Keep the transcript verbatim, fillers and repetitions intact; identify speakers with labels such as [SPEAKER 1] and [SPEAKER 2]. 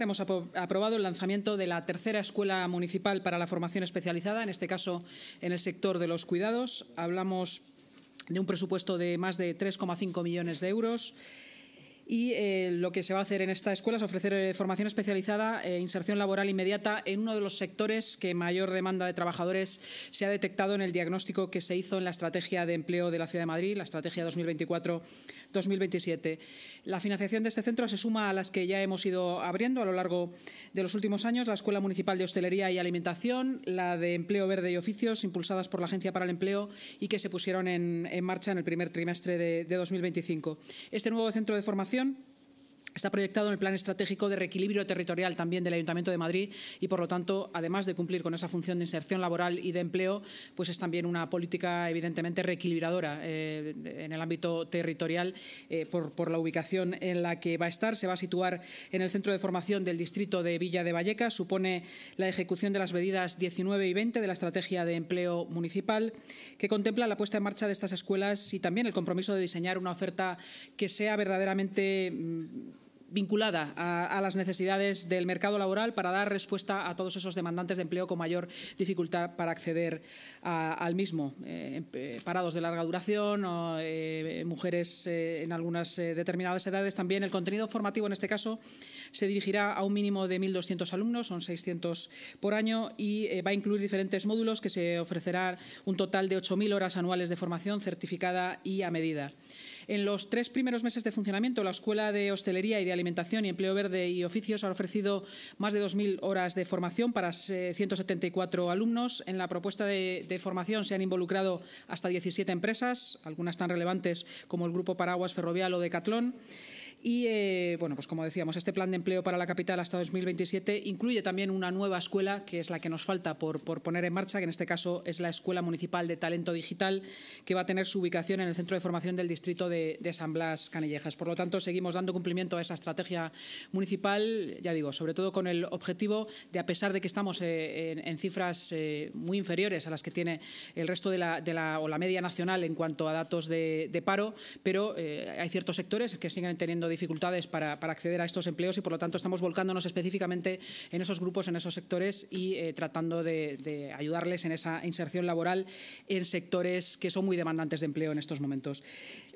[SPEAKER 1] Hemos aprobado el lanzamiento de la tercera escuela municipal para la formación especializada, en este caso en el sector de los cuidados. Hablamos de un presupuesto de más de tres coma cinco millones de euros. Y eh, lo que se va a hacer en esta escuela es ofrecer eh, formación especializada e inserción laboral inmediata en uno de los sectores que mayor demanda de trabajadores se ha detectado en el diagnóstico que se hizo en la Estrategia de Empleo de la Ciudad de Madrid, la Estrategia dos mil veinticuatro dos mil veintisiete. La financiación de este centro se suma a las que ya hemos ido abriendo a lo largo de los últimos años: la Escuela Municipal de Hostelería y Alimentación, la de Empleo Verde y Oficios, impulsadas por la Agencia para el Empleo y que se pusieron en, en marcha en el primer trimestre de, de dos mil veinticinco. Este nuevo centro de formación está proyectado en el Plan Estratégico de Reequilibrio Territorial también del Ayuntamiento de Madrid y, por lo tanto, además de cumplir con esa función de inserción laboral y de empleo, pues es también una política evidentemente reequilibradora eh, en el ámbito territorial eh, por, por la ubicación en la que va a estar. Se va a situar en el centro de formación del distrito de Villa de Vallecas. Supone la ejecución de las medidas diecinueve y veinte de la Estrategia de Empleo Municipal, que contempla la puesta en marcha de estas escuelas y también el compromiso de diseñar una oferta que sea verdaderamente vinculada a, a las necesidades del mercado laboral para dar respuesta a todos esos demandantes de empleo con mayor dificultad para acceder a, al mismo. Eh, parados de larga duración, o, eh, mujeres eh, en algunas eh, determinadas edades. También el contenido formativo, en este caso, se dirigirá a un mínimo de mil doscientos alumnos, son seiscientos por año, y eh, va a incluir diferentes módulos que se ofrecerá un total de ocho mil horas anuales de formación certificada y a medida. En los tres primeros meses de funcionamiento, la Escuela de Hostelería y de Alimentación y Empleo Verde y Oficios ha ofrecido más de dos mil horas de formación para ciento setenta y cuatro alumnos. En la propuesta de, de formación se han involucrado hasta diecisiete empresas, algunas tan relevantes como el Grupo Paraguas Ferrovial o Decatlón. Y, eh, bueno, pues como decíamos, este plan de empleo para la capital hasta dos mil veintisiete incluye también una nueva escuela, que es la que nos falta por, por poner en marcha, que en este caso es la Escuela Municipal de Talento Digital, que va a tener su ubicación en el centro de formación del distrito de, de San Blas Canillejas. Por lo tanto, seguimos dando cumplimiento a esa estrategia municipal, ya digo, sobre todo con el objetivo de, a pesar de que estamos eh, en, en cifras eh, muy inferiores a las que tiene el resto de la, de la, o la media nacional en cuanto a datos de, de paro, pero eh, hay ciertos sectores que siguen teniendo dificultades para, para acceder a estos empleos y, por lo tanto, estamos volcándonos específicamente en esos grupos, en esos sectores y eh, tratando de, de ayudarles en esa inserción laboral en sectores que son muy demandantes de empleo en estos momentos.